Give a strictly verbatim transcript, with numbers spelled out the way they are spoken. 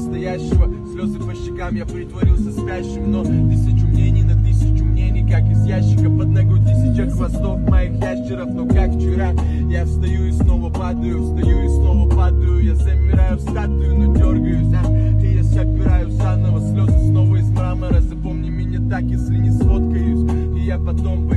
настоящего. Слезы по щекам, я притворился спящим. Но тысячу мнений на тысячу мнений, как из ящика. Под ногой тысяча хвостов моих ящеров. Но как вчера, я встаю и снова падаю, встаю и снова падаю. Я замираю в статую, но дергаюсь, а? И я собираю заново слезы снова из мрамора. Запомни меня так, если не сфоткаюсь. И я потом